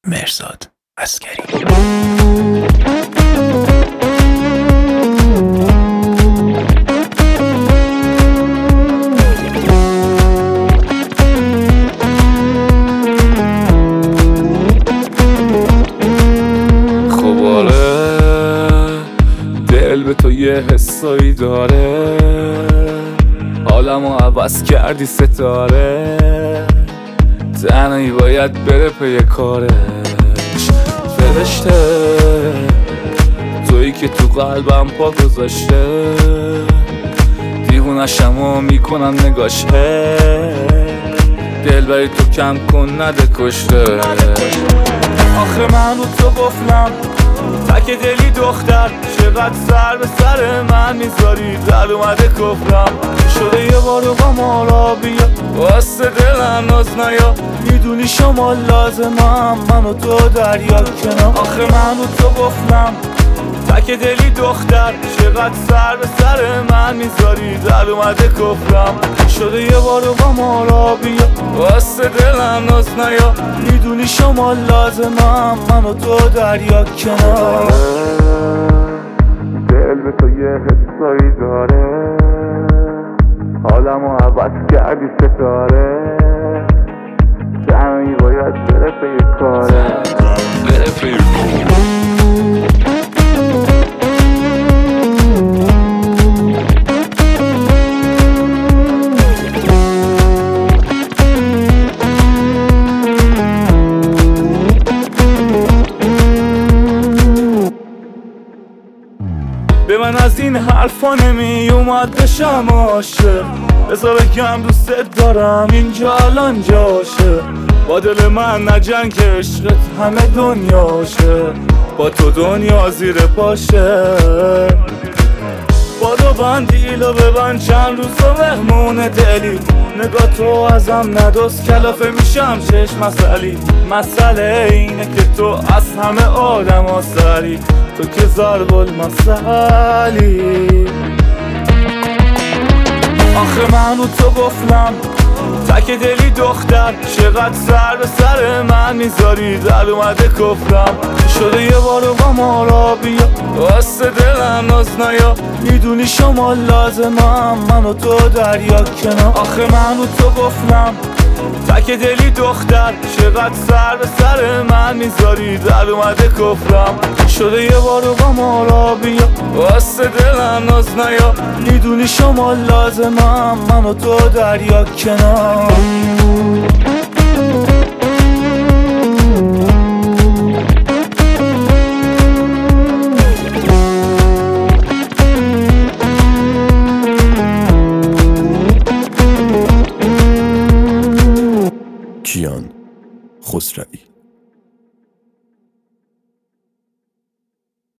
مهرزاد عسگری. خب آره، دل به تو یه حسایی داره، حالمو عوض کردی ستاره، تنهایی باید بره پی کارش. فرشته تویی که تو قلبم پا گذاشته، دیوونشم و میکنم نگاشه، دل بری تو کم کن نده کشته. آخه من رو تو گفتم تک دلی دختر، چقدر سر به سر من میذاری، در اومده کفرم شده یه بارو با ما را بیا، واسه دلم ناز نیا، میدونی شما لازمم من و تو دریا کنار. آخه من رو تو گفتم تک دلی دختر، چقدر سر به سر من میذاری، در اومده کفرم شده یه بارو با ما را بیا، واسه دلم ناز نیا، میدونی شما لازمم من و تو دریا کنار. دل به تو یه حسایی داره، حالمو عوض کردی ستاره، تنهایی باید بره پی کاره. به من از این حرفا نمی اومد بشم عاشق، بذار بگم دوست دارم اینجا الان جاشه، با دل من نجنگ که عشقت همه دنیاشه، با تو دنیا زیر پاشه. بادو بندیلو ببند چند روز و مهمون دلی، نگاه تو ازم ندوز کلافه میشم چشم مسئله اینه که تو از همه آدم ها سری، تو که ضرب المثلی. آخه من رو تو گفتم تک دلی دختر، چقدر سر به سر من میذاری، در اومده کفرم شده یه بارو با ما را بیا، واسه دلم ناز نیا، میدونی شما لازمم من و تو دریا کنار. آخه من رو تو گفتم تک دلی دختر، چقدر سر به سر من میذاری، در اومده کفرم شده یه بارو با ما را بیا، واسه دلم ناز نیا، میدونی شما لازمم من و تو دریا کنار. کیان خسروی.